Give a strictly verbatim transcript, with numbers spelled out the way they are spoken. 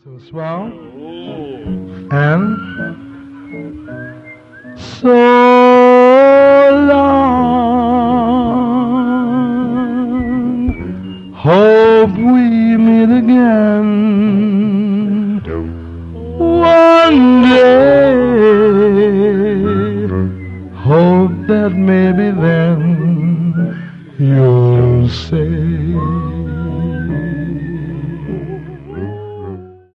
So small and so long. Hope we meet again one day. Hope that maybe then you'll say